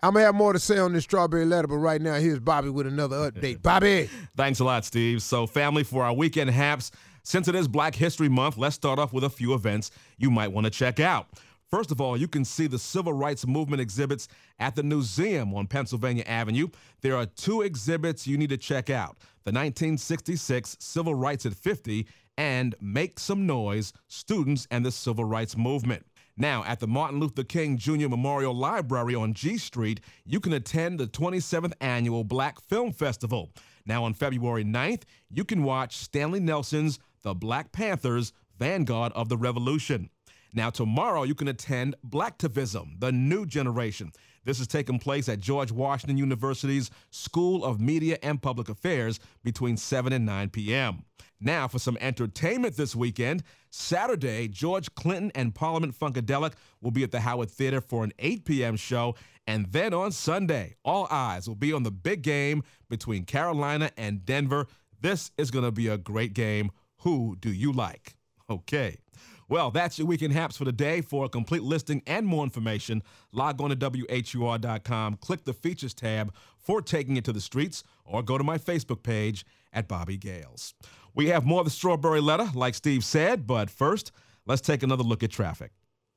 I'm going to have more to say on this strawberry letter, but right now, here's Bobby with another update. Bobby! Thanks a lot, Steve. So, family, for our weekend haps, since it is Black History Month, let's start off with a few events you might want to check out. First of all, you can see the Civil Rights Movement exhibits at the Newseum on Pennsylvania Avenue. There are 2 exhibits you need to check out: the 1966 Civil Rights at 50 and Make Some Noise, Students and the Civil Rights Movement. Now, at the Martin Luther King Jr. Memorial Library on G Street, you can attend the 27th Annual Black Film Festival. Now, on February 9th, you can watch Stanley Nelson's The Black Panthers, Vanguard of the Revolution. Now, tomorrow, you can attend Blacktivism, the New Generation. This is taking place at George Washington University's School of Media and Public Affairs between 7 and 9 p.m. Now, for some entertainment this weekend, Saturday, George Clinton and Parliament Funkadelic will be at the Howard Theater for an 8 p.m. show. And then on Sunday, all eyes will be on the big game between Carolina and Denver. This is going to be a great game. Who do you like? Okay. Well, that's your Weekend Haps for today. For a complete listing and more information, log on to WHUR.com, click the Features tab for Taking It to the Streets, or go to my Facebook page at Bobby Gales. We have more of the Strawberry Letter, like Steve said, but first, let's take another look at traffic.